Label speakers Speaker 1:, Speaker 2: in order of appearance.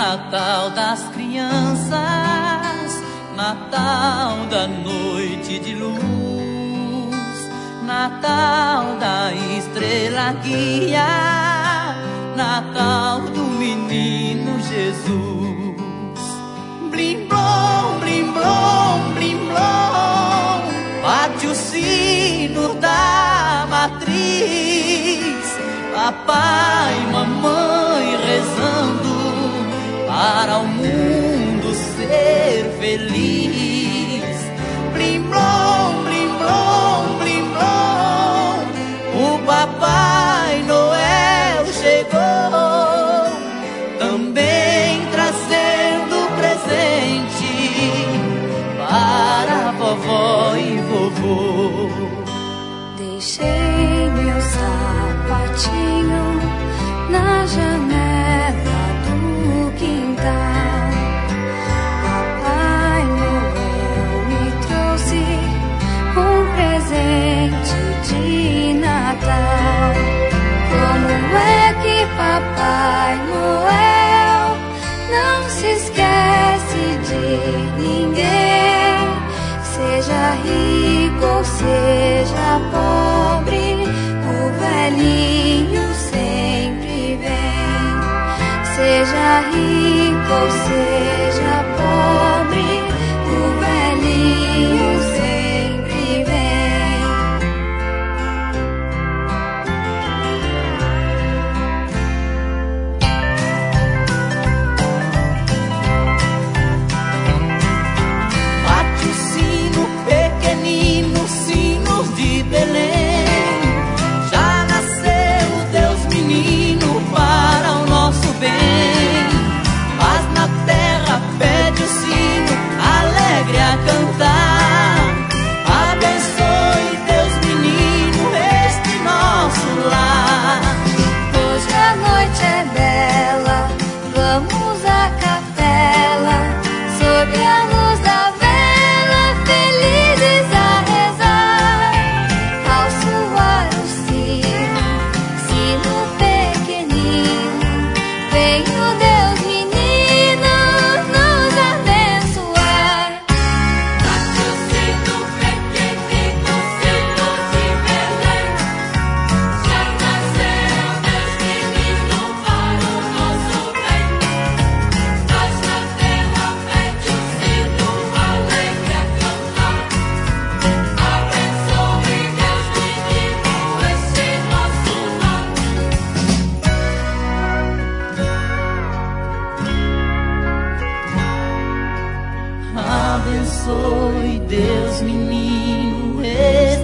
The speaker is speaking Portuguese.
Speaker 1: Natal das crianças, Natal da noite de luz, Natal da estrela guia, Natal do menino Jesus. Blim blom, blim blom, blim blom, bate o sino da matriz, papai e mamãe rezando para o mundo ser feliz. Blim blom, blim blom, blim blom, o Papai Noel chegou, também trazendo presente para vovó e vovô.
Speaker 2: Deixei meu sapatinho na janela do quintal. Papai Noel me trouxe um presente de Natal. Como é que Papai Noel não se esquece de ninguém? Seja rico ou seja pobre, o velhinho sempre vem. Seja rico ou seja pobre, o velhinho sempre vem.
Speaker 1: Bate o sino pequenino, sinos de Belém. Já nasceu Deus menino para o nosso bem. Mas na terra pede o sino alegre a cantar. Abençoe Deus menino este nosso lar.
Speaker 2: Hoje a noite é bela, vamos à capela, sob a luz da vela, felizes a rezar. Ao soar o sino, sino pequenino, vem o Deus menino nos abençoar.
Speaker 3: Bate o sino pequenino, sino de Belém. Já nasceu Deus menino para o nosso bem. Mas na terra pede o sino alegre a cantar. Abençoe Deus menino este nosso lar.
Speaker 1: Abençoe Deus menino este